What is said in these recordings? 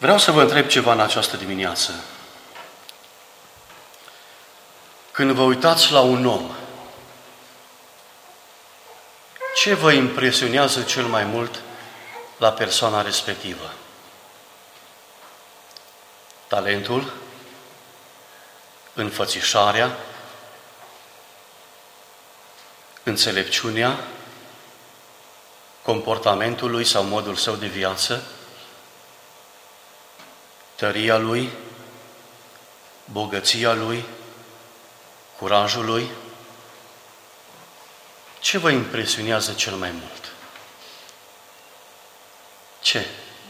Vreau să vă întreb ceva în această dimineață. Când vă uitați la un om, ce vă impresionează cel mai mult la persoana respectivă? Talentul? Înfățișarea? Înțelepciunea? Comportamentul lui sau modul său de viață? Tăria lui? Bogăția lui? Curajul lui? Ce vă impresionează cel mai mult? Ce?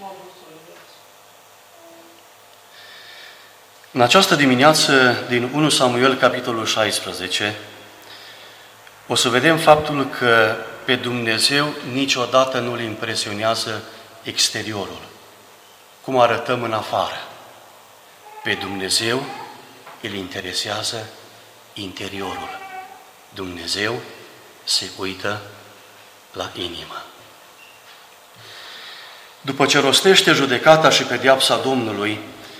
În această dimineață, din 1 Samuel, capitolul 16, o să vedem faptul că pe Dumnezeu niciodată nu-L impresionează exteriorul, cum arătăm în afară. Pe Dumnezeu îl interesează interiorul. Dumnezeu se uită la inimă. După ce rostește judecata și pedeapsa Domnului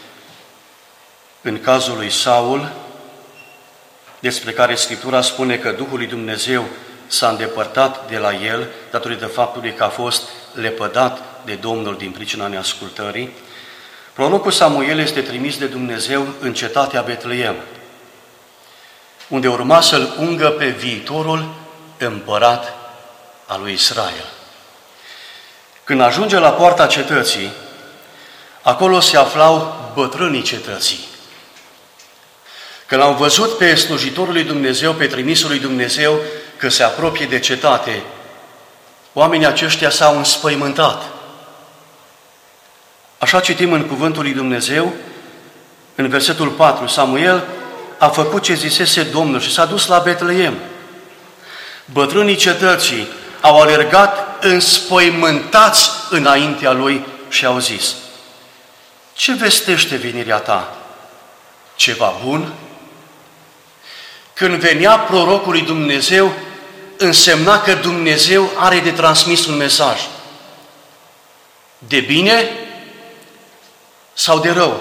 în cazul lui Saul, despre care Scriptura spune că Duhul lui Dumnezeu s-a îndepărtat de la el, datorită faptului că a fost lepădat de Domnul din pricina neascultării, prorocul Samuel este trimis de Dumnezeu în cetatea Betleem, unde urma să-l ungă pe viitorul împărat al lui Israel. Când ajunge la poarta cetății, acolo se aflau bătrânii cetății. Când au văzut pe slujitorul lui Dumnezeu, pe trimisul lui Dumnezeu, că se apropie de cetate, oamenii aceștia s-au înspăimântat. Așa citim în cuvântul lui Dumnezeu, în versetul 4, Samuel a făcut ce zisese Domnul și s-a dus la Betleem. Bătrânii cetății au alergat înspăimântați înaintea lui și au zis: ce vestește venirea ta? Ceva bun? Când venea prorocul lui Dumnezeu, însemna că Dumnezeu are de transmis un mesaj. De bine sau de rău?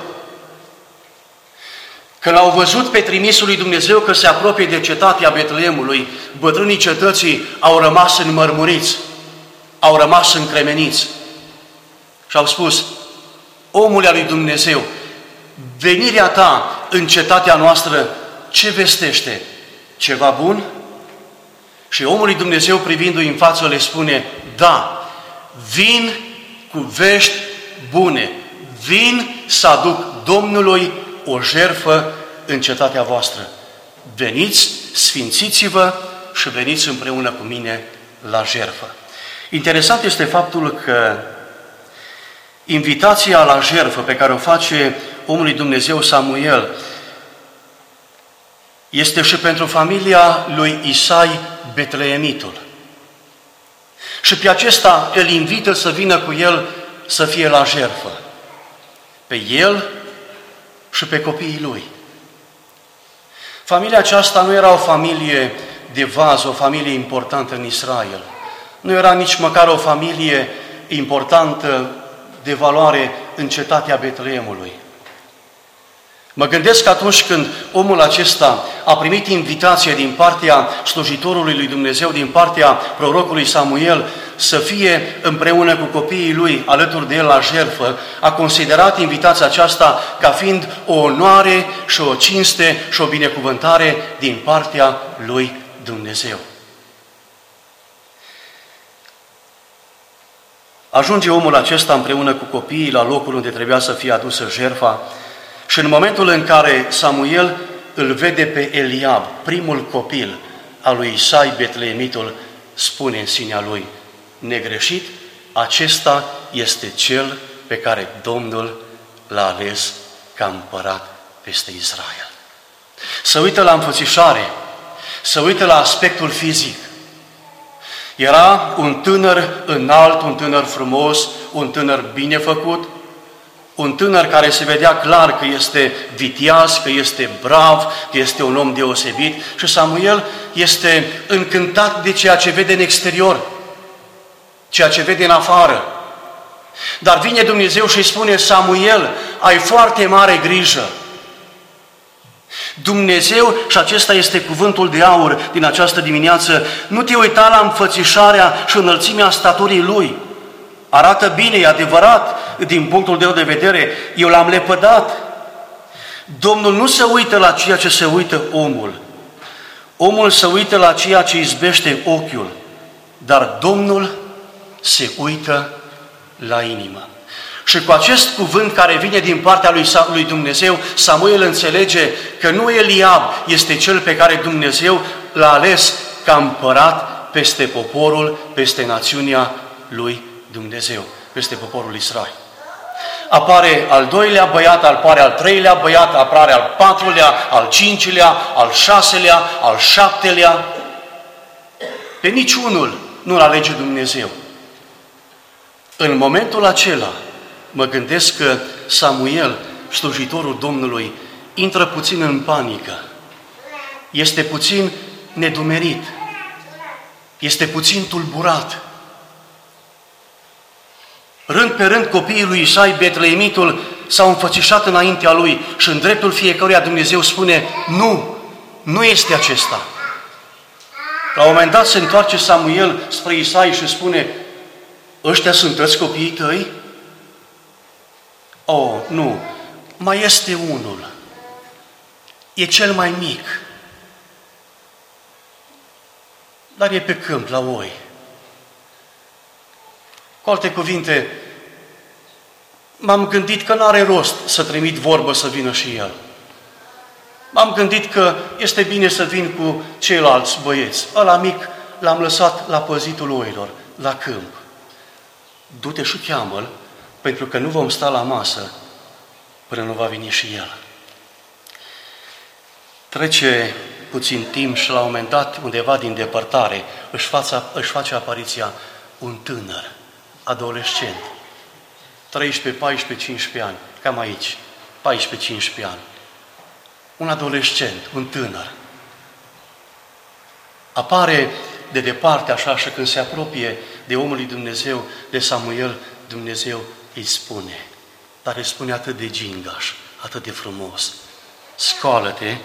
Când au văzut pe trimisul lui Dumnezeu că se apropie de cetatea Betleemului, bătrânii cetății au rămas înmărmuriți, au rămas încremeniți și au spus: omule al lui Dumnezeu, venirea ta în cetatea noastră ce vestește? Ceva bun? Și omul lui Dumnezeu, privindu-i în față, le spune: da, vin cu vești bune, vin să aduc Domnului o jertfă în cetatea voastră. Veniți, sfințiți-vă și veniți împreună cu mine la jertfă. Interesant este faptul că invitația la jertfă pe care o face omul lui Dumnezeu Samuel este și pentru familia lui Isai Betleemitul. Și pe acesta îl invită să vină cu el să fie la jertfă. Pe el și pe copiii lui. Familia aceasta nu era o familie de vază, o familie importantă în Israel. Nu era nici măcar o familie importantă de valoare în cetatea Betleemului. Mă gândesc că atunci când omul acesta a primit invitație din partea slujitorului lui Dumnezeu, din partea prorocului Samuel, să fie împreună cu copiii lui alături de el la jertfă, a considerat invitația aceasta ca fiind o onoare și o cinste și o binecuvântare din partea lui Dumnezeu. Ajunge omul acesta împreună cu copiii la locul unde trebuia să fie adusă jertfa și în momentul în care Samuel îl vede pe Eliab, primul copil al lui Isai Betleemitul, spune în sinea lui: negreșit, acesta este cel pe care Domnul l-a ales ca împărat peste Israel. Să uită la înfățișare, să uită la aspectul fizic. Era un tânăr înalt, un tânăr frumos, un tânăr bine făcut, un tânăr care se vedea clar că este viteaz, că este brav, că este un om deosebit și Samuel este încântat de ceea ce vede în exterior, ceea ce vede în afară. Dar vine Dumnezeu și îi spune: Samuel, ai foarte mare grijă. Dumnezeu, și acesta este cuvântul de aur din această dimineață, nu te uita la înfățișarea și înălțimea staturii Lui. Arată bine, e adevărat, din punctul meu de vedere, eu l-am lepădat. Domnul nu se uită la ceea ce se uită omul. Omul se uită la ceea ce izbește ochiul, dar Domnul se uită la inimă. Și cu acest cuvânt care vine din partea lui Dumnezeu, Samuel înțelege că nu Eliab este cel pe care Dumnezeu l-a ales ca împărat peste poporul, peste națiunea lui Dumnezeu, peste poporul Israel. Apare al doilea băiat, apare al treilea băiat, apare al patrulea, al cincilea, al șaselea, al șaptelea. Pe niciunul nu-l alege Dumnezeu. În momentul acela, mă gândesc că Samuel, slujitorul Domnului, intră puțin în panică. Este puțin nedumerit. Este puțin tulburat. Rând pe rând, copiii lui Isai, betleemitul, s-au înfățișat înaintea lui și în dreptul fiecăruia Dumnezeu spune: nu, nu este acesta. La un moment dat se întoarce Samuel spre Isai și spune: ăștia sunt toți copiii tăi? Oh, nu, mai este unul. E cel mai mic. Dar e pe câmp, la oi. Cu alte cuvinte, m-am gândit că n-are rost să trimit vorbă să vină și el. M-am gândit că este bine să vin cu ceilalți băieți. Ăla mic l-am lăsat la păzitul oilor, la câmp. Du-te și cheamă-l, pentru că nu vom sta la masă până nu va veni și el. Trece puțin timp și la un moment dat, undeva din depărtare, își face apariția un tânăr, adolescent, 13, 14, 15 ani, cam aici, 14-15 ani. Un adolescent, un tânăr. Apare de departe așa și când se apropie de omul lui Dumnezeu, de Samuel, Dumnezeu îi spune, dar îi spune atât de gingaș, atât de frumos: scoală-te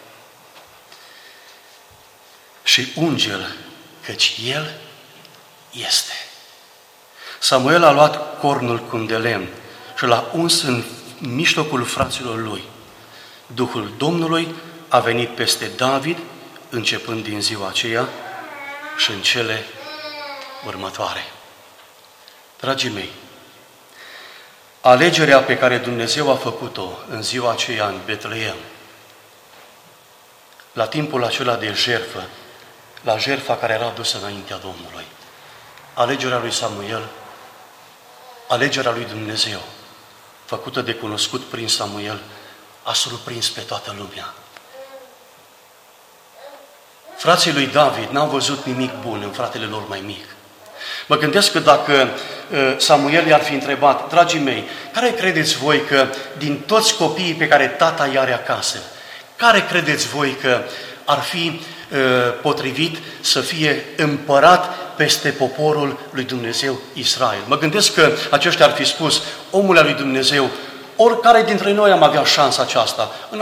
și unge-l, căci el este. Samuel a luat cornul cu de lemn și l-a uns în mijlocul fraților lui. Duhul Domnului a venit peste David, începând din ziua aceea și în cele următoare. Dragii mei, alegerea pe care Dumnezeu a făcut-o în ziua aceea în Betleem, la timpul acela de jertfă, la jertfa care era dusă înaintea Domnului, alegerea lui Samuel, alegerea lui Dumnezeu, făcută de cunoscut prin Samuel, a surprins pe toată lumea. Frații lui David n-au văzut nimic bun în fratele lor mai mic. Mă gândesc că dacă Samuel i-ar fi întrebat: dragii mei, care credeți voi că din toți copiii pe care tata i are acasă, care credeți voi că ar fi potrivit să fie împărat peste poporul lui Dumnezeu Israel? Mă gândesc că aceștia ar fi spus: omul lui Dumnezeu, oricare dintre noi am avea șansa aceasta, în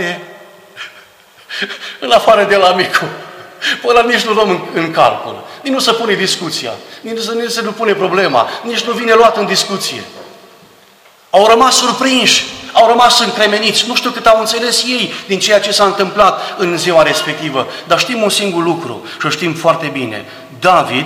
afară de la micu. Până nici nu luăm în calcul, nici nu se pune discuția, nici se nu pune problema, nici nu vine luat în discuție. Au rămas surprinși, au rămas încremeniți, nu știu cât au înțeles ei din ceea ce s-a întâmplat în ziua respectivă, dar știm un singur lucru și o știm foarte bine: David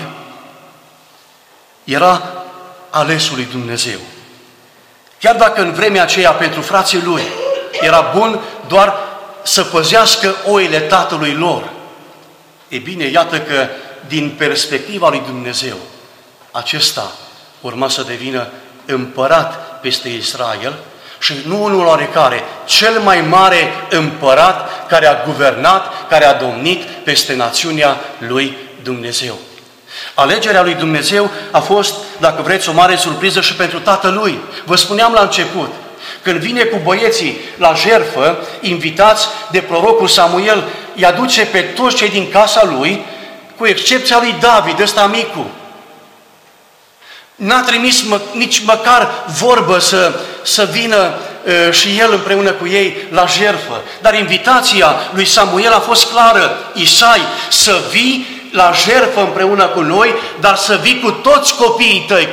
era alesul lui Dumnezeu. Chiar dacă în vremea aceea pentru frații lui era bun doar să păzească oile tatălui lor, e bine, iată că din perspectiva lui Dumnezeu, acesta urma să devină împărat peste Israel și nu unul oarecare, cel mai mare împărat care a guvernat, care a domnit peste națiunea lui Dumnezeu. Alegerea lui Dumnezeu a fost, dacă vreți, o mare surpriză și pentru tatălui. Vă spuneam la început, când vine cu băieții la jertfă, invitați de prorocul Samuel, îi aduce pe toți cei din casa lui, cu excepția lui David, ăsta micu. N-a trimis nici măcar vorbă să vină și el împreună cu ei la jertfă. Dar invitația lui Samuel a fost clară. Isai, să vii la jertfă împreună cu noi, dar să vii cu toți copiii tăi,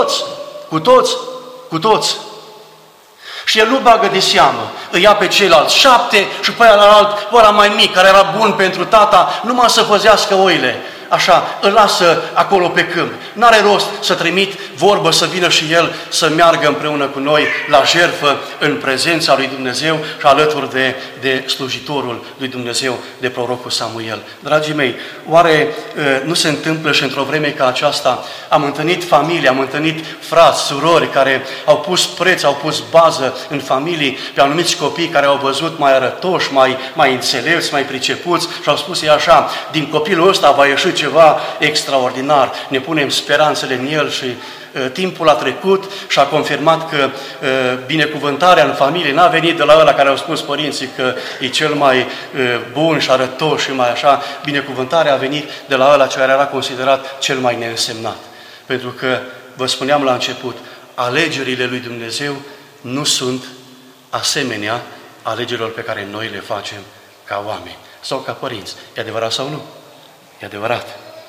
cu toți. Și el nu bagă de seamă, îi ia pe ceilalți 7 și pe ăla mai mic, care era bun pentru tata, numai să păzească oile. Așa, îl lasă acolo pe câmp. N-are rost să trimit vorbă să vină și el să meargă împreună cu noi la jertfă în prezența lui Dumnezeu și alături de slujitorul lui Dumnezeu, de prorocul Samuel. Dragii mei, oare nu se întâmplă și într-o vreme ca aceasta am întâlnit familii, am întâlnit frați, surori care au pus preț, au pus bază în familii pe anumiți copii care au văzut mai arătoși, mai înțelepți, mai pricepuți și au spus ei așa, din copilul ăsta va ieși ceva extraordinar, ne punem speranțele în el și timpul a trecut și a confirmat că binecuvântarea în familie n-a venit de la ăla care au spus părinții că e cel mai bun și arătos și mai așa, binecuvântarea a venit de la ăla care era considerat cel mai neînsemnat. Pentru că, vă spuneam la început, alegerile lui Dumnezeu nu sunt asemenea alegerilor pe care noi le facem ca oameni sau ca părinți. E adevărat sau nu? E adevărat.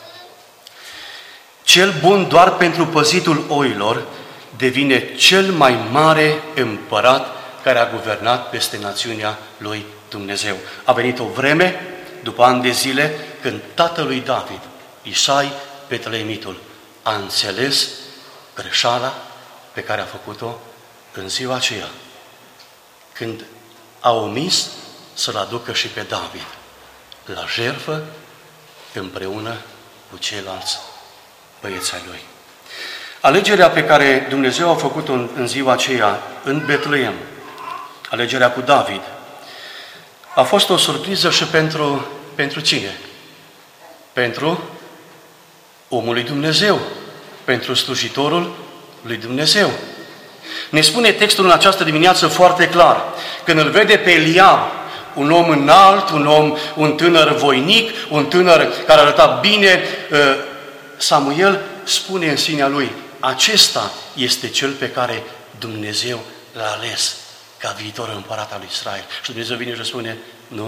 Cel bun doar pentru păzitul oilor devine cel mai mare împărat care a guvernat peste națiunea lui Dumnezeu. A venit o vreme, după ani de zile, când tatălui David, Isai Betleemitul, a înțeles greșeala pe care a făcut-o în ziua aceea, când a omis să-l aducă și pe David la jertfă împreună cu ceilalți băieți ai lui. Alegerea pe care Dumnezeu a făcut-o în ziua aceea, în Betleem, alegerea cu David, a fost o surpriză și pentru cine? Pentru omul lui Dumnezeu, pentru slujitorul lui Dumnezeu. Ne spune textul în această dimineață foarte clar, când îl vede pe Eliab, un om înalt, un tânăr voinic, un tânăr care arăta bine, Samuel spune în sinea lui, acesta este cel pe care Dumnezeu l-a ales ca viitor împărat al lui Israel. Și Dumnezeu vine și spune,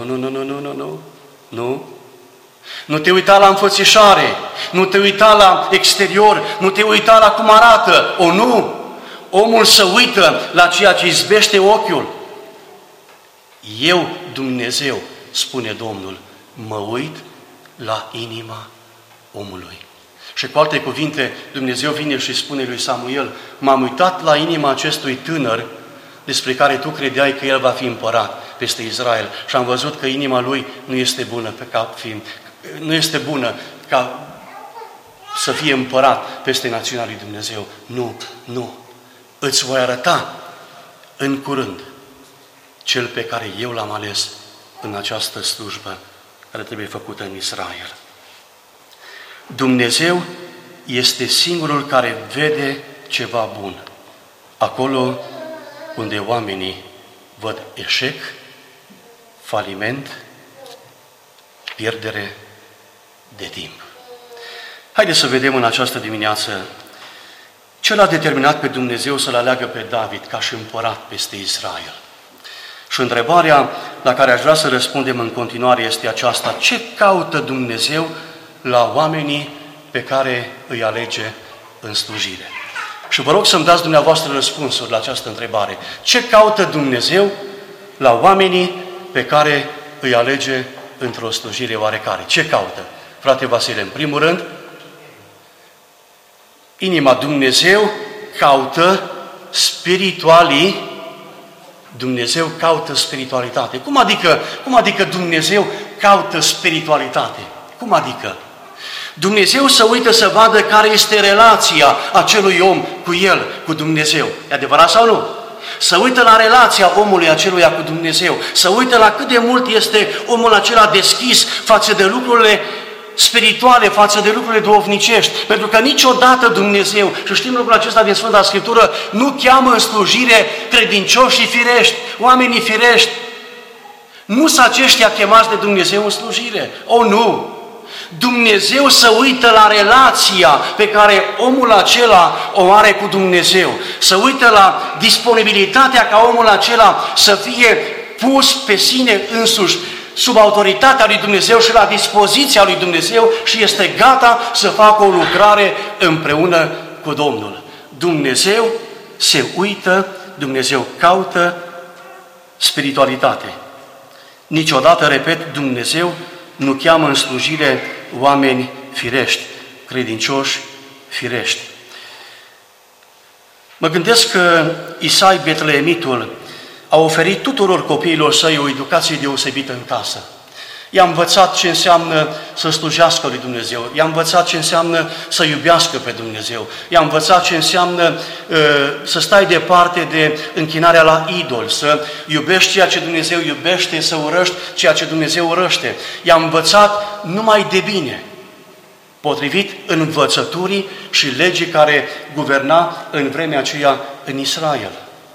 nu. Nu te uita la înfățișare, nu te uita la exterior, nu te uita la cum arată. Nu! Omul se uită la ceea ce izbește ochiul. Eu, Dumnezeu, spune Domnul, mă uit la inima omului. Și cu alte cuvinte, Dumnezeu vine și spune lui Samuel, m-am uitat la inima acestui tânăr despre care tu credeai că el va fi împărat peste Israel și am văzut că inima lui nu este bună ca să fie împărat peste națiunea lui Dumnezeu. Nu. Îți voi arăta în curând cel pe care eu l-am ales în această slujbă care trebuie făcută în Israel. Dumnezeu este singurul care vede ceva bun. Acolo unde oamenii văd eșec, faliment, pierdere de timp. Haideți să vedem în această dimineață ce l-a determinat pe Dumnezeu să-l aleagă pe David ca și împărat peste Israel. Și întrebarea la care aș vrea să răspundem în continuare este aceasta. Ce caută Dumnezeu la oamenii pe care îi alege în slujire? Și vă rog să-mi dați dumneavoastră răspunsuri la această întrebare. Ce caută Dumnezeu la oamenii pe care îi alege într-o slujire oarecare? Ce caută? Frate Vasile, în primul rând, inima. Dumnezeu caută Dumnezeu caută spiritualitate. Cum adică Dumnezeu caută spiritualitate? Cum adică? Dumnezeu se uită să vadă care este relația acelui om cu El, cu Dumnezeu. E adevărat sau nu? Să uită la relația omului aceluia cu Dumnezeu. Să uită la cât de mult este omul acela deschis față de lucrurile spirituale, față de lucrurile duhovnicești. Pentru că niciodată Dumnezeu, și știm lucrul acesta din Sfânta Scriptură, nu cheamă în slujire credincioșii firești, oamenii firești. Nu sunt aceștia chemați de Dumnezeu în slujire. Nu! Dumnezeu se uită la relația pe care omul acela o are cu Dumnezeu. Se uită la disponibilitatea ca omul acela să fie pus pe sine însuși sub autoritatea lui Dumnezeu și la dispoziția lui Dumnezeu și este gata să facă o lucrare împreună cu Domnul. Dumnezeu se uită, Dumnezeu caută spiritualitate. Niciodată, repet, Dumnezeu nu cheamă în slujire oameni firești, credincioși firești. Mă gândesc că Isai Betleemitul a oferit tuturor copiilor săi o educație deosebită în casă. I-a învățat ce înseamnă să slujească lui Dumnezeu, i-a învățat ce înseamnă să iubească pe Dumnezeu, i-a învățat ce înseamnă să stai departe de închinarea la idol, să iubești ceea ce Dumnezeu iubește, să urăști ceea ce Dumnezeu urăște. I-a învățat numai de bine, potrivit învățăturii și legii care guverna în vremea aceea în Israel.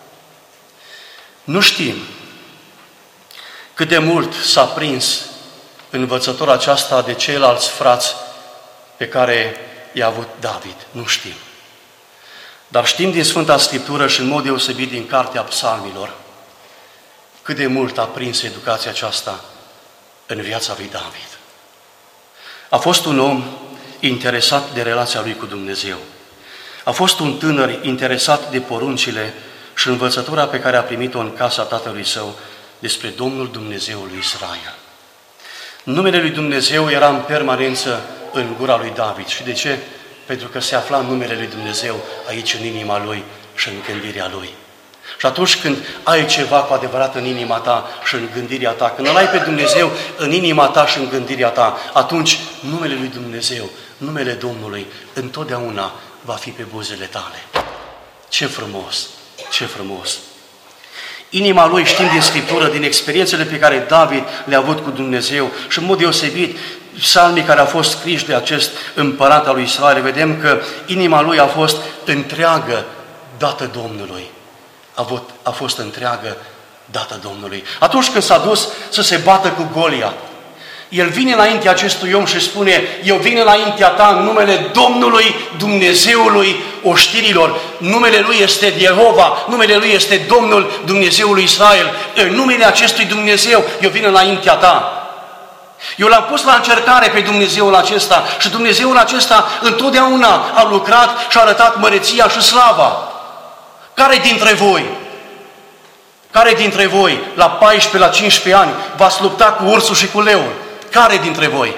Nu știm cât de mult s-a prins învățătura aceasta de ceilalți frați pe care i-a avut David. Nu știm. Dar știm din Sfânta Scriptură și în mod deosebit din Cartea Psalmilor cât de mult a prins educația aceasta în viața lui David. A fost un om interesat de relația lui cu Dumnezeu. A fost un tânăr interesat de poruncile și învățătura pe care a primit-o în casa tatălui său despre Domnul Dumnezeul lui Israel. Numele lui Dumnezeu era în permanență în gura lui David. Și de ce? Pentru că se afla numele lui Dumnezeu aici în inima lui și în gândirea lui. Și atunci când ai ceva cu adevărat în inima ta și în gândirea ta, când îl ai pe Dumnezeu în inima ta și în gândirea ta, atunci numele lui Dumnezeu, numele Domnului, întotdeauna va fi pe buzele tale. Ce frumos! Ce frumos! Inima lui, știm din Scriptură, din experiențele pe care David le-a avut cu Dumnezeu și în mod deosebit, psalmii care au fost scriși de acest împărat al lui Israel, vedem că inima lui a fost întreagă dată Domnului. A fost întreagă dată Domnului. Atunci când s-a dus să se bată cu Goliat, el vine înaintea acestui om și spune: eu vin înaintea ta în numele Domnului, Dumnezeului oștirilor. Numele Lui este Jehova, numele Lui este Domnul, Dumnezeul lui Israel. În numele acestui Dumnezeu eu vin înaintea ta. Eu l-am pus la încercare pe Dumnezeul acesta și Dumnezeul acesta întotdeauna a lucrat și a arătat măreția și slava. Care dintre voi, la 14, la 15 ani, v-ați lupta cu ursul și cu leul? Care dintre voi?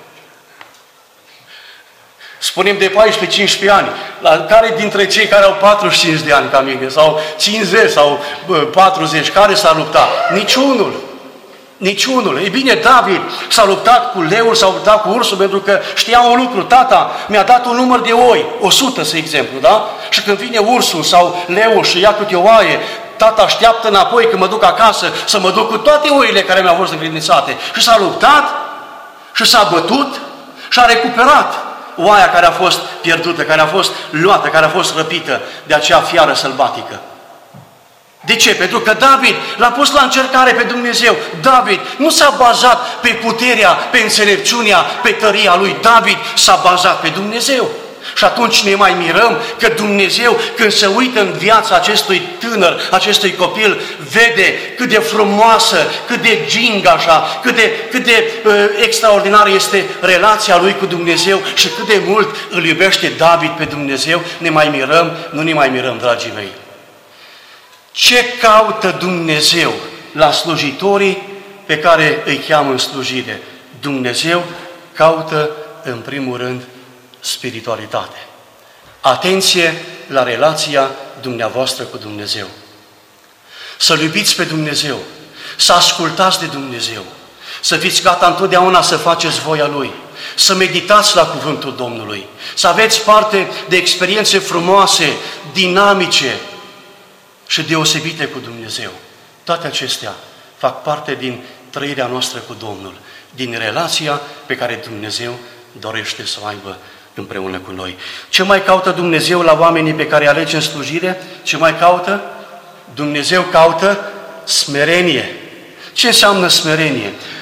Spunem de 14-15 ani. La care dintre cei care au 45 de ani ca mine, sau 50, sau 40, care s-a luptat? Niciunul. Niciunul. Ei bine, David s-a luptat cu leul, s-a luptat cu ursul, pentru că știa un lucru: tata mi-a dat un număr de oi, 100, să exemplu, da? Și când vine ursul sau leul și ia câte o oaie, tata așteaptă înapoi când mă duc acasă să mă duc cu toate oile care mi-au fost îngrinițate. Și s-a luptat și s-a bătut și a recuperat oaia care a fost pierdută, care a fost luată, care a fost răpită de acea fiară sălbatică. De ce? Pentru că David l-a pus la încercare pe Dumnezeu. David nu s-a bazat pe puterea, pe înțelepciunea, pe tăria lui. David s-a bazat pe Dumnezeu. Și atunci ne mai mirăm că Dumnezeu, când se uită în viața acestui tânăr, acestui copil, vede cât de frumoasă, cât de gingașa, cât de extraordinară este relația lui cu Dumnezeu și cât de mult îl iubește David pe Dumnezeu. Ne mai mirăm? Nu ne mai mirăm, dragii mei. Ce caută Dumnezeu la slujitorii pe care îi cheamă în slujire? Dumnezeu caută, în primul rând, spiritualitate. Atenție la relația dumneavoastră cu Dumnezeu. Să-L iubiți pe Dumnezeu, să ascultați de Dumnezeu, să fiți gata întotdeauna să faceți voia Lui, să meditați la cuvântul Domnului, să aveți parte de experiențe frumoase, dinamice și deosebite cu Dumnezeu. Toate acestea fac parte din trăirea noastră cu Domnul, din relația pe care Dumnezeu dorește să o aibă împreună cu noi. Ce mai caută Dumnezeu la oamenii pe care îi alege în slujire? Ce mai caută? Dumnezeu caută smerenie. Ce înseamnă smerenie?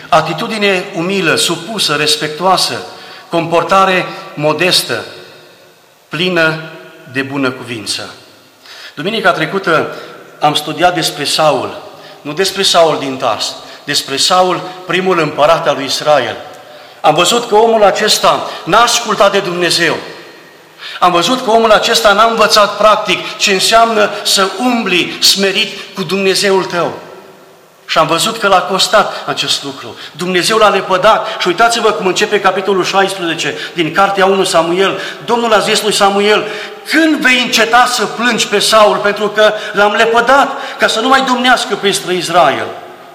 atitudine umilă, supusă, respectuoasă, comportare modestă, plină de bunăcuvință. Duminica trecută am studiat despre Saul, nu despre Saul din Tars, despre Saul, primul împărat al lui Israel. Am văzut că omul acesta n-a ascultat de Dumnezeu. Am văzut că omul acesta n-a învățat practic ce înseamnă să umbli smerit cu Dumnezeul tău. Și am văzut că l-a costat acest lucru. Dumnezeu l-a lepădat. Și uitați-vă cum începe capitolul 16 din cartea 1 Samuel. Domnul a zis lui Samuel: când vei înceta să plângi pe Saul, pentru că l-am lepădat, ca să nu mai domnească peste Israel?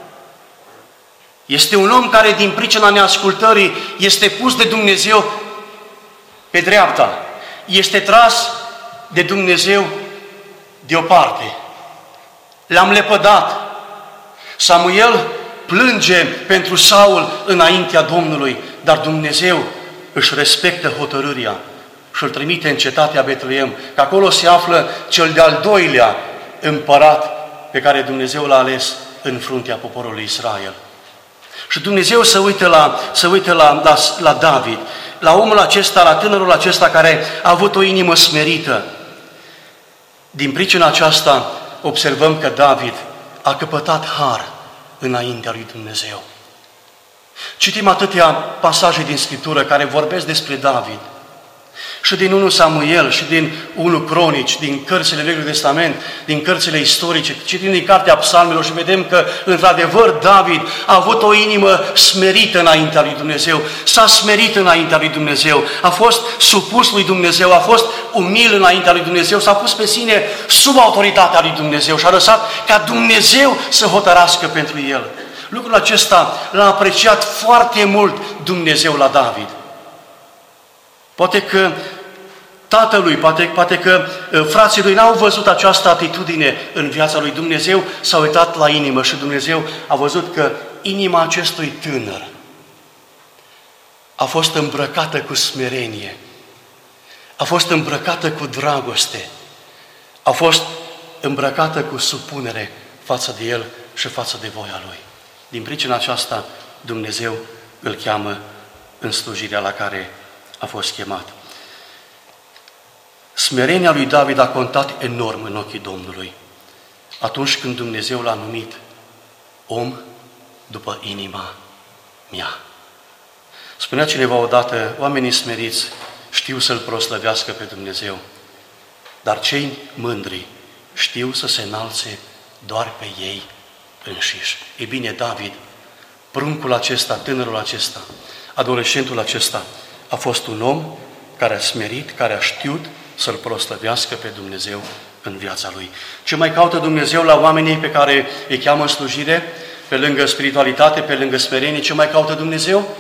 Este un om care, din pricina neascultării, este pus de Dumnezeu pe dreapta. Este tras de Dumnezeu deoparte. L-am lepădat. Samuel plânge pentru Saul înaintea Domnului, dar Dumnezeu își respectă hotărârea și îl trimite în cetatea Betleem, că acolo se află cel de-al doilea împărat pe care Dumnezeu l-a ales în fruntea poporului Israel. Și Dumnezeu se uită la David, la omul acesta, la tânărul acesta care a avut o inimă smerită. Din pricina aceasta observăm că David a căpătat har înaintea lui Dumnezeu. Citim atâtea pasaje din Scriptură care vorbesc despre David. Și din 1 Samuel, și din 1 Cronici, din cărțile Vechiului Testament, din cărțile istorice, citim din cartea Psalmelor și vedem că, într-adevăr, David a avut o inimă smerită înaintea lui Dumnezeu, s-a smerit înaintea lui Dumnezeu, a fost supus lui Dumnezeu, a fost umil înaintea lui Dumnezeu, s-a pus pe sine sub autoritatea lui Dumnezeu și a lăsat ca Dumnezeu să hotărască pentru el. Lucrul acesta l-a apreciat foarte mult Dumnezeu la David. Poate că tatălui, poate că frații lui n-au văzut această atitudine în viața lui. Dumnezeu s-a uitat la inimă și Dumnezeu a văzut că inima acestui tânăr a fost îmbrăcată cu smerenie, a fost îmbrăcată cu dragoste, a fost îmbrăcată cu supunere față de el și față de voia lui. Din pricina aceasta, Dumnezeu îl cheamă în slujirea la care a fost chemat. Smerenia lui David a contat enorm în ochii Domnului atunci când Dumnezeu l-a numit om după inima mea. Spunea cineva odată: oamenii smeriți știu să-L proslăvească pe Dumnezeu, dar cei mândri știu să se înalțe doar pe ei înșiși. Ei bine, David, pruncul acesta, tânărul acesta, adolescentul acesta, a fost un om care a smerit, care a știut să-L proslăvească pe Dumnezeu în viața lui. Ce mai caută Dumnezeu la oamenii pe care îi cheamă în slujire? Pe lângă spiritualitate, pe lângă smerenie, ce mai caută Dumnezeu?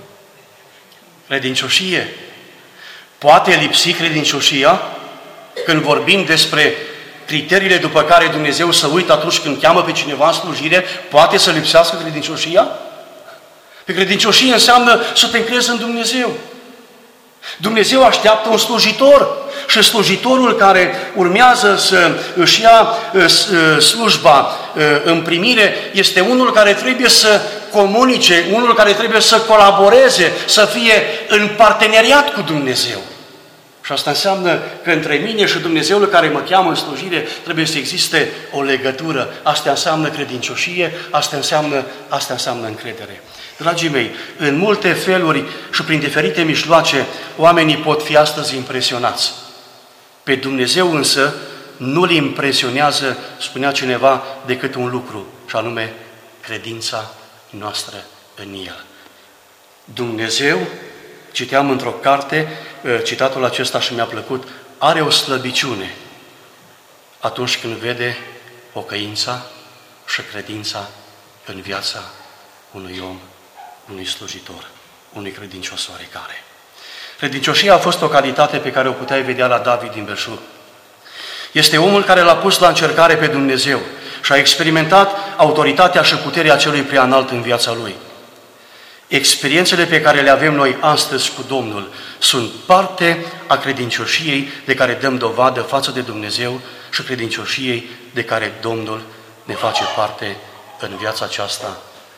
Credincioșie. Poate lipsi credincioșia când vorbim despre criteriile după care Dumnezeu se uită atunci când cheamă pe cineva în slujire? Poate să lipsească credincioșia? Pe credincioșie înseamnă să te încrezi în Dumnezeu. Dumnezeu așteaptă un slujitor și slujitorul care urmează să își ia slujba în primire este unul care trebuie să comunice, unul care trebuie să colaboreze, să fie în parteneriat cu Dumnezeu. Și asta înseamnă că între mine și Dumnezeul care mă cheamă în slujire trebuie să existe o legătură. Asta înseamnă credincioșie, asta înseamnă încredere. Dragii mei, în multe feluri și prin diferite mijloace, oamenii pot fi astăzi impresionați. Pe Dumnezeu însă nu-L impresionează, spunea cineva, decât un lucru, și anume credința noastră în El. Dumnezeu, citeam într-o carte, citatul acesta și mi-a plăcut, are o slăbiciune atunci când vede pocăința și credința în viața unui om, unui slujitor, unui credincios oarecare. Credincioșia a fost o calitate pe care o puteai vedea la David din belșug. Este omul care l-a pus la încercare pe Dumnezeu și a experimentat autoritatea și puterea celui preanalt în viața lui. Experiențele pe care le avem noi astăzi cu Domnul sunt parte a credincioșiei de care dăm dovadă față de Dumnezeu și credincioșiei de care Domnul ne face parte în viața aceasta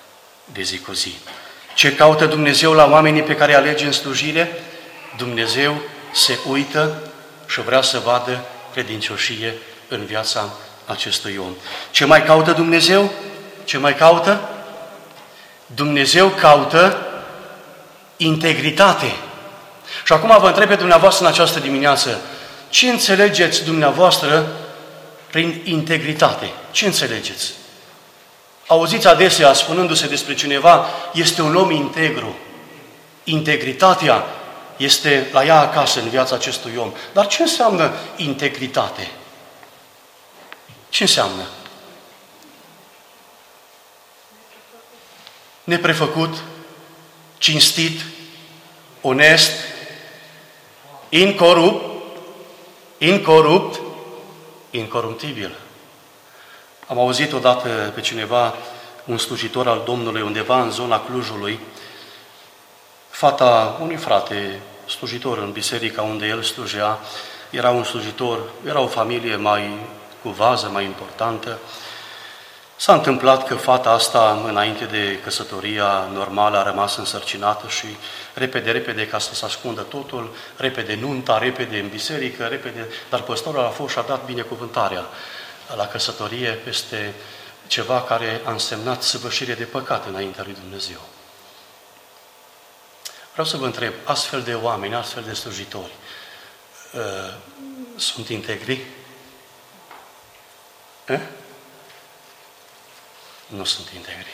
de zi cu zi. Ce caută Dumnezeu la oamenii pe care alege în slujire? Dumnezeu se uită și vrea să vadă credincioșie în viața acestui om. Ce mai caută Dumnezeu? Ce mai caută? Dumnezeu caută integritate. Și acum vă întreb pe dumneavoastră în această dimineață, ce înțelegeți dumneavoastră prin integritate? Ce înțelegeți? Auziți adesea spunându-se despre cineva, este un om integru. Integritatea este la ea acasă în viața acestui om. Dar ce înseamnă integritate? Ce înseamnă? Neprefăcut, cinstit, onest, incoruptibil. Am auzit odată pe cineva, un slujitor al Domnului, undeva în zona Clujului, fata unui frate, slujitor în biserica unde el slujea, era un slujitor, era o familie mai cu vază, mai importantă. S-a întâmplat că fata asta, înainte de căsătoria normală, a rămas însărcinată și repede, ca să se ascundă totul, repede nunta, repede în biserică, repede, dar păstorul a fost și a dat binecuvântarea la căsătorie peste ceva care a însemnat săvârșire de păcat înaintea lui Dumnezeu. Vreau să vă întreb, astfel de oameni, astfel de slujitori, sunt integri? Nu sunt integri.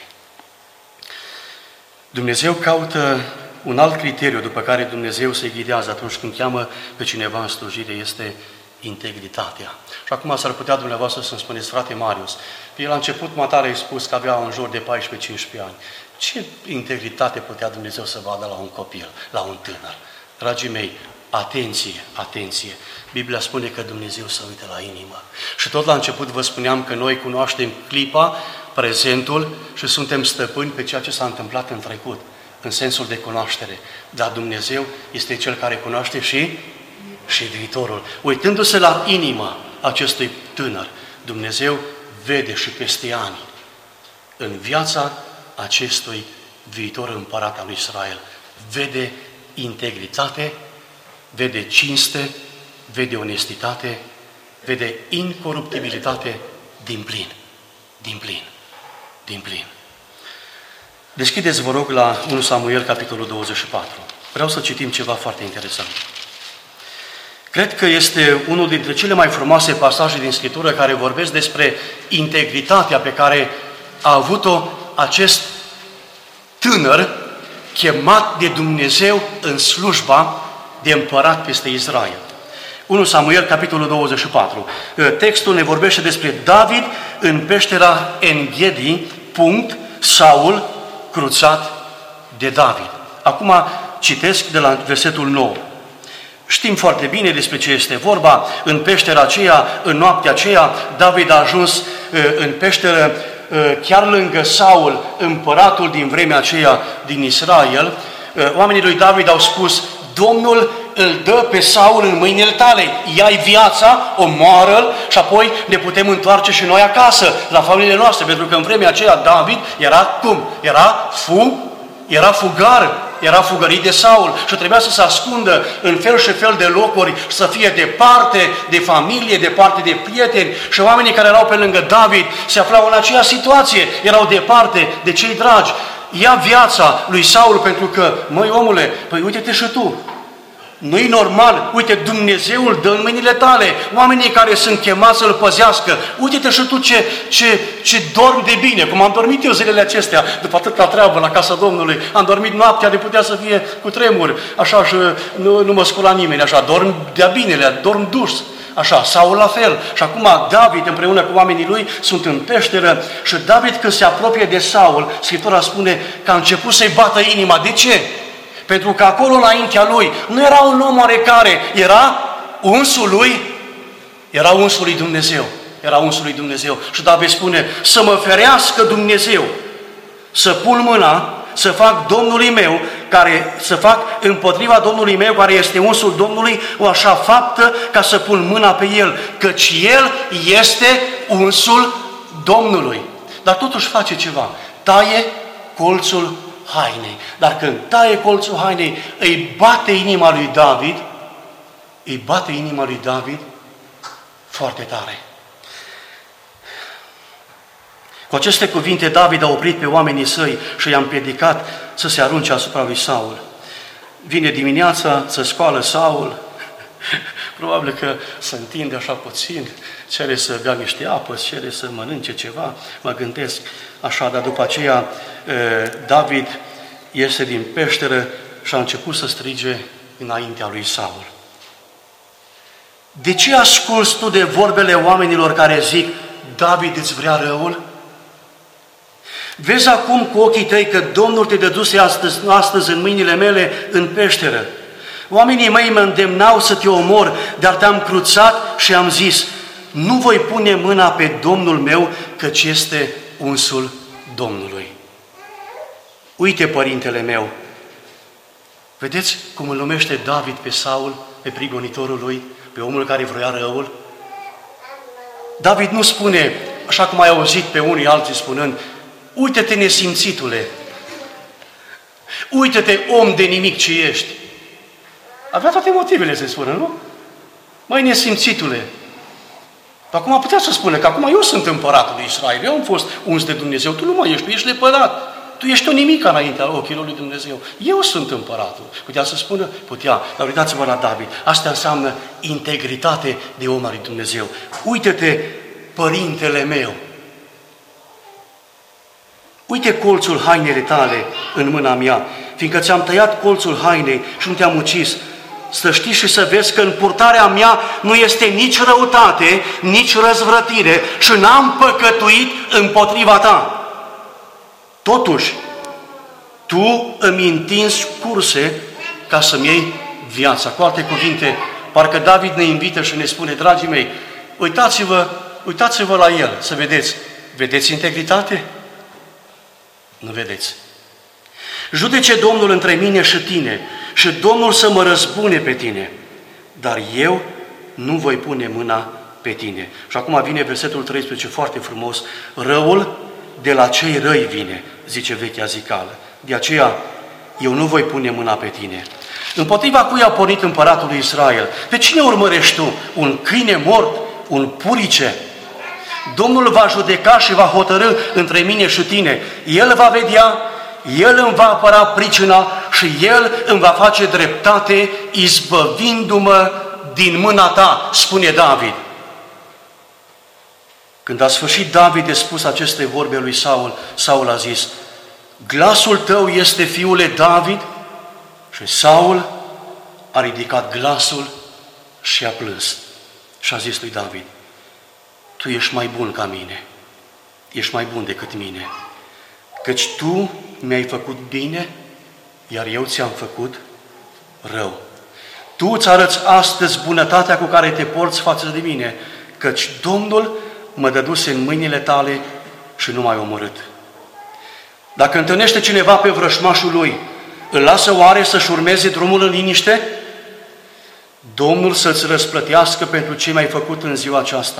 Dumnezeu caută un alt criteriu după care Dumnezeu se ghidează atunci când cheamă pe cineva în slujire, este integritatea. Și acum s-ar putea dumneavoastră să-mi spuneți, frate Marius, la început matare ai spus că avea în jur de 14-15 ani. Ce integritate putea Dumnezeu să vadă la un copil, la un tânăr? Dragii mei, atenție! Biblia spune că Dumnezeu se uită la inimă. Și tot la început vă spuneam că noi cunoaștem clipa, prezentul și suntem stăpâni pe ceea ce s-a întâmplat în trecut, în sensul de cunoaștere. Dar Dumnezeu este Cel care cunoaște și viitorul. Uitându-se la inima acestui tânăr, Dumnezeu vede și peste ani în viața acestui viitor împărat al lui Israel. Vede integritate, vede cinste, vede onestitate, vede incoruptibilitate din plin. Deschideți, vă rog, la 1 Samuel, capitolul 24. Vreau să citim ceva foarte interesant. Cred că este unul dintre cele mai frumoase pasaje din Scriptură care vorbesc despre integritatea pe care a avut-o acest tânăr chemat de Dumnezeu în slujba de împărat peste Israel. 1 Samuel, capitolul 24. Textul ne vorbește despre David în peștera En-Ghedi, Saul cruțat de David. Acum citesc de la versetul 9. Știm foarte bine despre ce este vorba. În peștera aceea, în noaptea aceea, David a ajuns în peșteră chiar lângă Saul, împăratul din vremea aceea din Israel. Oamenii lui David au spus, Domnul îl dă pe Saul în mâinile tale, ia-i viața, omoară-l și apoi ne putem întoarce și noi acasă, la familiile noastre, pentru că în vremea aceea David era cum? Era fugărit de Saul și trebuia să se ascundă în fel și fel de locuri, să fie departe de familie, departe de prieteni și oamenii care erau pe lângă David se aflau în aceeași situație, erau departe de cei dragi. Ia viața lui Saul pentru că, măi omule, păi uite-te și tu, nu-i normal, uite, Dumnezeu îl dă în mâinile tale, oamenii care sunt chemați să-l păzească, uite-te și tu ce dormi de bine, cum am dormit eu zilele acestea, după atâta treabă la casa Domnului, am dormit noaptea, de putea să fie cu tremuri, așa și nu mă scula nimeni, așa, dorm de-a binele, dorm dus. Așa, Saul la fel. Și acum David împreună cu oamenii lui sunt în peșteră și David când se apropie de Saul, Scriptura spune că a început să-i bată inima. De ce? Pentru că acolo înaintea lui nu era un om oarecare, era unsul lui Dumnezeu. Era unsul lui Dumnezeu. Și David spune, să mă ferească Dumnezeu, să pun mâna, să fac Domnului meu, să fac împotriva Domnului meu, care este unsul Domnului, o așa faptă ca să pun mâna pe el, căci el este unsul Domnului. Dar totuși face ceva. colțul hainei. Dar când taie colțul hainei, îi bate inima lui David foarte tare. Cu aceste cuvinte, David a oprit pe oamenii săi și i-a împiedicat să se arunce asupra lui Saul. Vine dimineața, se scoală Saul, probabil că se întinde așa puțin, cere să bea niște apă, cere să mănânce ceva, mă gândesc așa, dar după aceea David iese din peșteră și a început să strige înaintea lui Saul. De ce asculți tu de vorbele oamenilor care zic, David îți vrea răul? Vezi acum cu ochii tăi că Domnul te dăduse astăzi în mâinile mele în peșteră. Oamenii mei mă îndemnau să te omor, dar te-am cruțat și am zis, nu voi pune mâna pe Domnul meu, căci este unsul Domnului. Uite, părintele meu, vedeți cum îl numește David pe Saul, pe prigonitorul lui, pe omul care vroia răul? David nu spune, așa cum ai auzit pe unii alții spunând, uite-te nesimțitule, uite-te om de nimic ce ești. Avea toate motivele să spună, nu? Măi, nesimțitule. Dar acum putea să spună că acum eu sunt împăratul lui Israel, eu am fost uns de Dumnezeu, tu nu mai ești, tu ești lepădat. Tu ești o nimică înaintea ochilor lui Dumnezeu. Eu sunt împăratul. Putea să spună? Putea. Dar uitați-vă la David. Asta înseamnă integritate de om al lui Dumnezeu. Uite-te, părintele meu. Uite colțul hainele tale în mâna mea, fiindcă ți-am tăiat colțul hainei și nu te-am ucis. Să știi și să vezi că în purtarea mea nu este nici răutate, nici răzvrătire și n-am păcătuit împotriva ta. Totuși, tu îmi întinzi curse ca să-mi iei viața. Cu alte cuvinte, parcă David ne invită și ne spune, dragii mei, uitați-vă la el, să vedeți. Vedeți integritate? Nu vedeți. Judece Domnul între mine și tine și Domnul să mă răzbune pe tine, dar eu nu voi pune mâna pe tine. Și acum vine versetul 13, foarte frumos, răul de la cei răi vine, zice vechea zicală. De aceea, eu nu voi pune mâna pe tine. Împotriva cui a pornit împăratul lui Israel? Pe cine urmărești tu? Un câine mort? Un purice? Domnul va judeca și va hotărâ între mine și tine. El va vedea, El îmi va apăra pricina și El îmi va face dreptate, izbăvindu-mă din mâna ta, spune David. Când a sfârșit David de spus aceste vorbe lui Saul, Saul a zis, glasul tău este, fiule David? Și Saul a ridicat glasul și a plâns. Și a zis lui David, tu ești mai bun ca mine, ești mai bun decât mine, căci tu mi-ai făcut bine, iar eu ți-am făcut rău. Tu îți arăți astăzi bunătatea cu care te porți față de mine, căci Domnul mă dăduse în mâinile tale și nu m-ai omorât. Dacă întâlnește cineva pe vrășmașul lui, îl lasă oare să-și urmeze drumul în liniște? Domnul să-ți răsplătească pentru ce mi-ai făcut în ziua aceasta.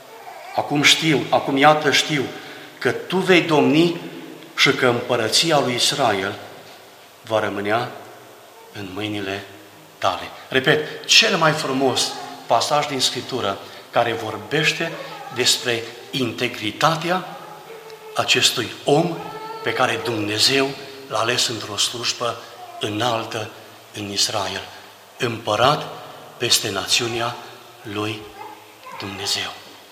Acum iată știu că tu vei domni și că împărăția lui Israel va rămânea în mâinile tale. Repet, cel mai frumos pasaj din Scriptură care vorbește despre integritatea acestui om pe care Dumnezeu l-a ales într-o slujbă înaltă în Israel, împărat peste națiunea lui Dumnezeu.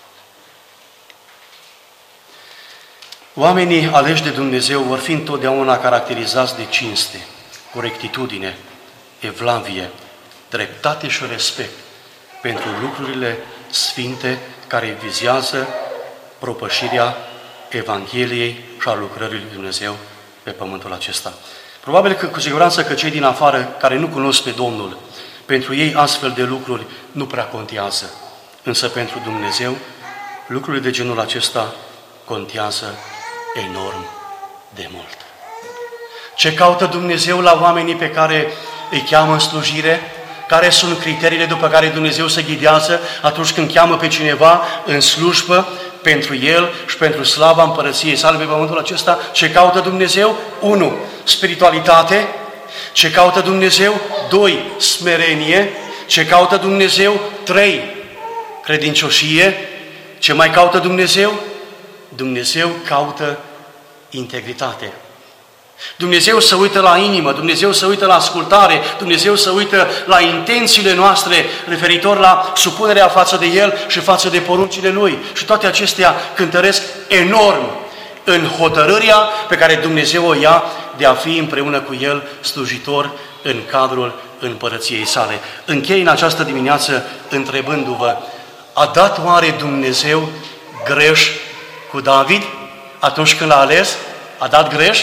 Oamenii aleși de Dumnezeu vor fi întotdeauna caracterizați de cinste, corectitudine, evlavie, dreptate și respect pentru lucrurile sfinte care vizează propășirea Evangheliei și a lucrării lui Dumnezeu pe pământul acesta. Probabil că cu siguranță că cei din afară care nu cunosc pe Domnul, pentru ei astfel de lucruri nu prea contează. Însă pentru Dumnezeu, lucrurile de genul acesta contează enorm de mult. Ce caută Dumnezeu la oamenii pe care îi cheamă în slujire? Care sunt criteriile după care Dumnezeu se ghidează atunci când cheamă pe cineva în slujbă pentru el și pentru slava împărăției sale pe pământul acesta. Ce caută Dumnezeu? 1. Spiritualitate. Ce caută Dumnezeu? 2. Smerenie. Ce caută Dumnezeu? 3. Credincioșie. Ce mai caută Dumnezeu? Dumnezeu caută integritate. Dumnezeu se uită la inimă, Dumnezeu se uită la ascultare, Dumnezeu se uită la intențiile noastre referitor la supunerea față de El și față de poruncile Lui. Și toate acestea cântăresc enorm în hotărârea pe care Dumnezeu o ia de a fi împreună cu El slujitor în cadrul împărăției sale. Închei în această dimineață întrebându-vă, a dat oare Dumnezeu greș cu David atunci când l-a ales? A dat greș?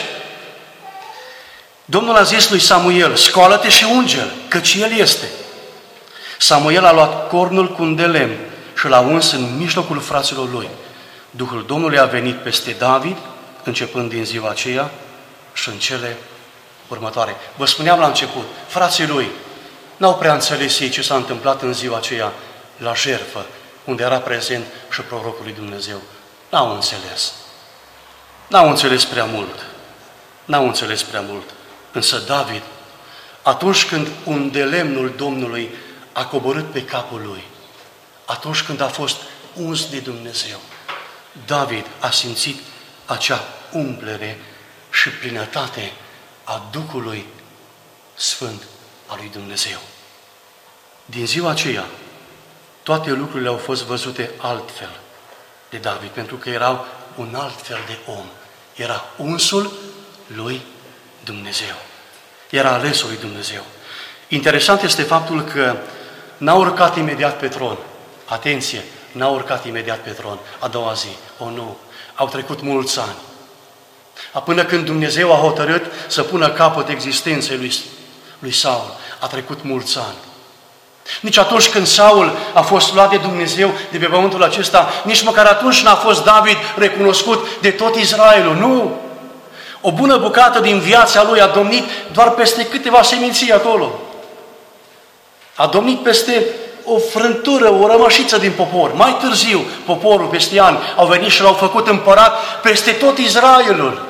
Domnul a zis lui Samuel, scoală-te și unge-l, căci el este. Samuel a luat cornul cu un de lemn și l-a uns în mijlocul fraților lui. Duhul Domnului a venit peste David, începând din ziua aceea și în cele următoare. Vă spuneam la început, frații lui n-au prea înțeles ei ce s-a întâmplat în ziua aceea la jertfă, unde era prezent și prorocul lui Dumnezeu. N-au înțeles. N-au înțeles prea mult. N-au înțeles prea mult. Însă David, atunci când un de lemnul Domnului a coborât pe capul lui, atunci când a fost uns de Dumnezeu, David a simțit acea umplere și plinătate a Duhului Sfânt al lui Dumnezeu. Din ziua aceea, toate lucrurile au fost văzute altfel de David, pentru că erau un alt fel de om. Era unsul lui Dumnezeu. Era alesul lui Dumnezeu. Interesant este faptul că n-a urcat imediat pe tron. Atenție, n-a urcat imediat pe tron a doua zi. O, nu. Au trecut mulți ani. Până când Dumnezeu a hotărât să pună capăt existenței lui Saul, a trecut mulți ani. Nici atunci când Saul a fost luat de Dumnezeu de pe pământul acesta, nici măcar atunci n-a fost David recunoscut de tot Israelul. Nu! O bună bucată din viața lui a domnit doar peste câteva seminții acolo. A domnit peste o frântură, o rămășiță din popor. Mai târziu, poporul, peste ani, au venit și l-au făcut împărat peste tot Israelul.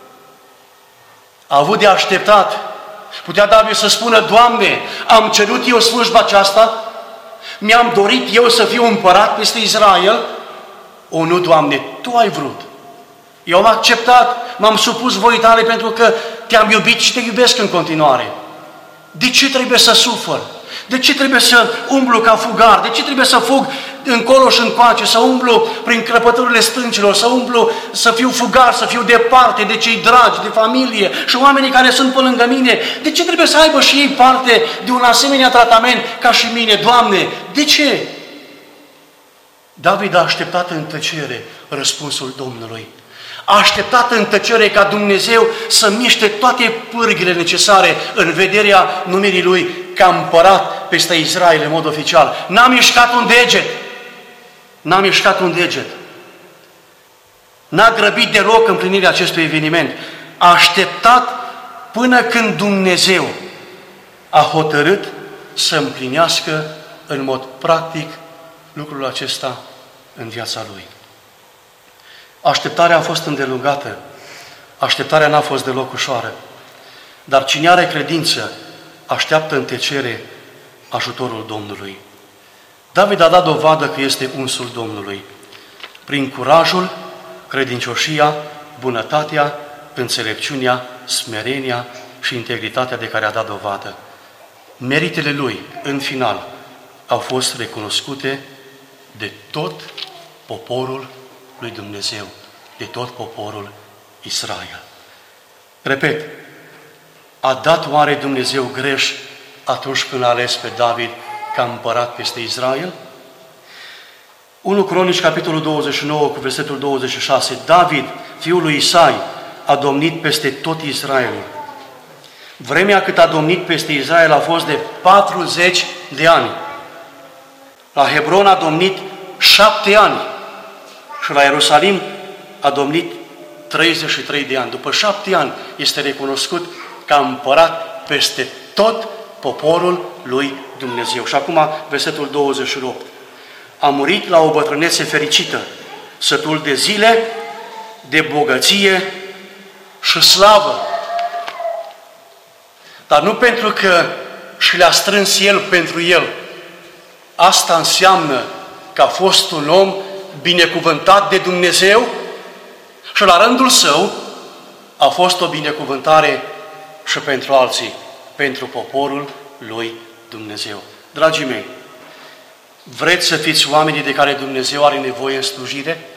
A avut de așteptat. Putea David să spună, Doamne, am cerut eu slujba aceasta? Mi-am dorit eu să fiu împărat peste Israel? O, nu, Doamne, Tu ai vrut. Eu am acceptat, m-am supus voii Tale pentru că Te-am iubit și Te iubesc în continuare. De ce trebuie să sufăr? De ce trebuie să umblu ca fugar? De ce trebuie să fug încolo și încoace, să umblu prin crăpăturile stâncilor, să umblu, să fiu fugar, să fiu departe de cei dragi, de familie și oamenii care sunt pe lângă mine? De ce trebuie să aibă și ei parte de un asemenea tratament ca și mine? Doamne, de ce? David a așteptat în tăcere răspunsul Domnului. A așteptat în tăcere ca Dumnezeu să miște toate pârghile necesare în vederea numirii Lui ca împărat peste Israel în mod oficial. N-a mișcat un deget. N-a mișcat un deget. N-a grăbit deloc împlinirea acestui eveniment. A așteptat până când Dumnezeu a hotărât să împlinească în mod practic lucrul acesta în viața Lui. Așteptarea a fost îndelungată. Așteptarea n-a fost deloc ușoară. Dar cine are credință, așteaptă în tăcere ajutorul Domnului. David a dat dovadă că este unsul Domnului. Prin curajul, credincioșia, bunătatea, înțelepciunea, smerenia și integritatea de care a dat dovadă. Meritele lui, în final, au fost recunoscute de tot poporul lui Dumnezeu, de tot poporul Israel. Repet, a dat oare Dumnezeu greș atunci când a ales pe David ca împărat peste Israel? 1 Cronici, capitolul 29, cu versetul 26. David, fiul lui Isai, a domnit peste tot Israelul. Vremea cât a domnit peste Israel a fost de 40 de ani. La Hebron a domnit 7 ani. Și la Ierusalim a domnit 33 de ani. După 7 ani este recunoscut ca împărat peste tot poporul lui Dumnezeu. Și acum versetul 28. A murit la o bătrânețe fericită, sătul de zile, de bogăție și slavă. Dar nu pentru că și le-a strâns el pentru el. Asta înseamnă că a fost un om binecuvântat de Dumnezeu și la rândul său a fost o binecuvântare și pentru alții, pentru poporul lui Dumnezeu. Dragii mei, vreți să fiți oamenii de care Dumnezeu are nevoie în slujire?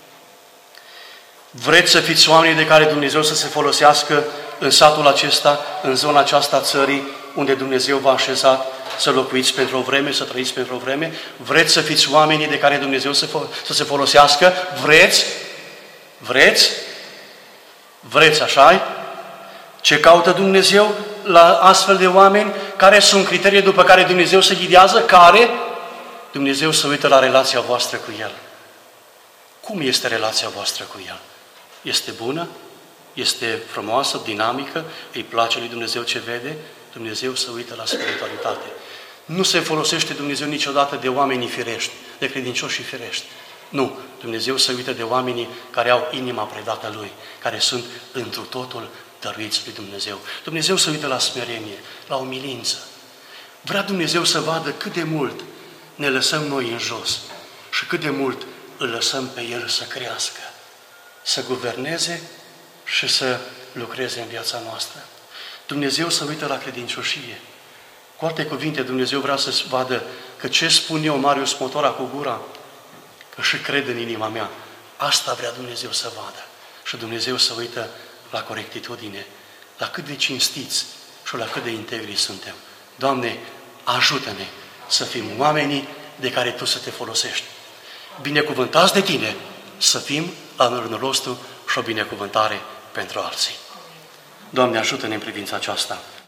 Vreți să fiți oamenii de care Dumnezeu să se folosească în satul acesta, în zona aceasta a țării, unde Dumnezeu v-a așezat să locuiți pentru o vreme, să trăiți pentru o vreme? Vreți să fiți oamenii de care Dumnezeu să se folosească? Vreți? Vreți? Vreți, așa-i? Ce caută Dumnezeu la astfel de oameni? Care sunt criteriile după care Dumnezeu se ghidează? Care? Dumnezeu se uită la relația voastră cu El. Cum este relația voastră cu El? Este bună? Este frumoasă, dinamică? Îi place lui Dumnezeu ce vede? Dumnezeu se uită la spiritualitate. Nu se folosește Dumnezeu niciodată de oamenii firești, de credincioși firești. Nu. Dumnezeu se uită de oamenii care au inima predată Lui, care sunt întru totul dăruiți lui Dumnezeu. Dumnezeu se uită la smerenie, la umilință. Vrea Dumnezeu să vadă cât de mult ne lăsăm noi în jos și cât de mult îl lăsăm pe El să crească, să guverneze și să lucreze în viața noastră. Dumnezeu se uită la credincioșie. Cu alte cuvinte, Dumnezeu vrea să vadă că ce spun eu, Marius Motora, cu gura, că și cred în inima mea. Asta vrea Dumnezeu să vadă. Și Dumnezeu se uită la corectitudine, la cât de cinstiți și la cât de integri suntem. Doamne, ajută-ne să fim oamenii de care Tu să Te folosești. Binecuvântați de Tine, să fim la rândul nostru și o binecuvântare pentru alții. Doamne, ajută-ne în privința aceasta.